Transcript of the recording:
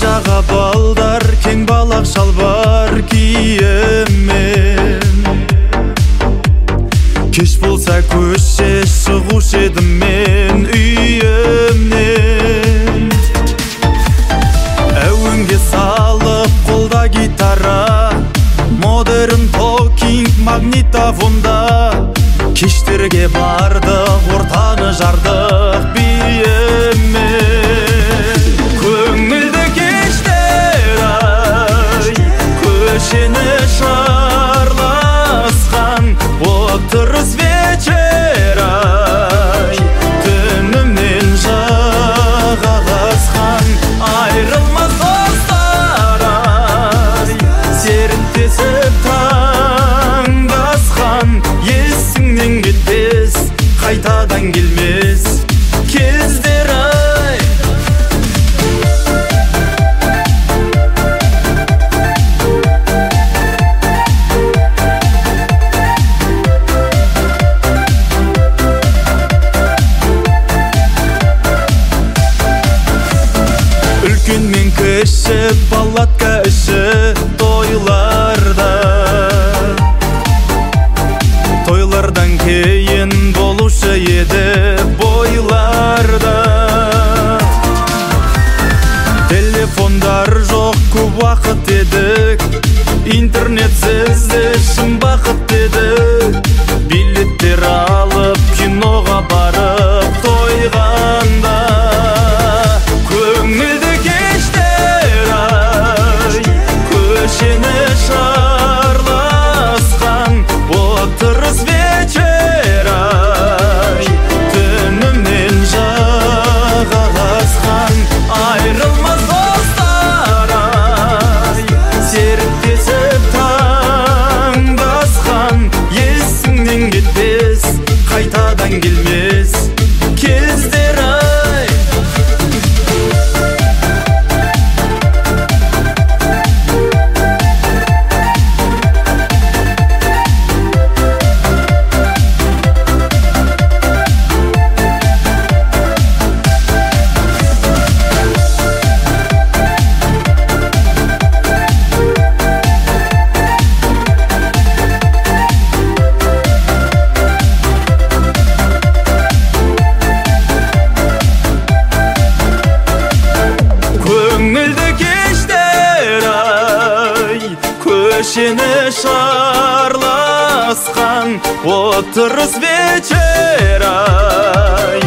жаға балдар, кең балақ шалбар киемін. Кеш болса көше шығушы едім мен үйімнен. Әуенге салып қолда гитара, модерн токинг магнитофонда. Кештерге бардық, ортаны жардық биімен. Көңілді кештер ай, көшені шарласқан, отырыс вечер ай, түнімнен жағаласқан. Айрылмас достар ай, серіктесіп таңдасқан. Есіңнен кетпес, қайтадан келмес кездер ай. Үлкен мен кіші, палатка іші тойларда. Тойлардан кейін болушы еді бойларда. Телефондар жоқ, көп уақыт едік, интернетсіз де шын бақыт едік. Билеттер алып киноға барып тойғанда. Көңілді кештер ай, көшені шарласқан, отырыс вечер ай, түнімнен жағаласқан. Айрылмас достар ай, серіктесіп таңдасқан. Есіңнен кетпес, қайтадан келмес кездер ай. Көңілді кештер ай, көшені шарласқан, отырыс вечер ай,